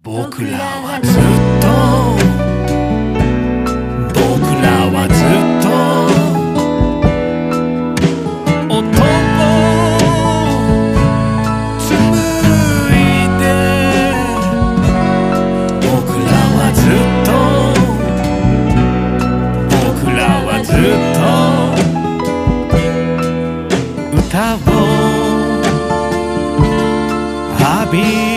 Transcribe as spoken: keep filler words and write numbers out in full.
僕らはずっと僕らはずっと音を紡いで僕らはずっと僕らはずっと歌を浴び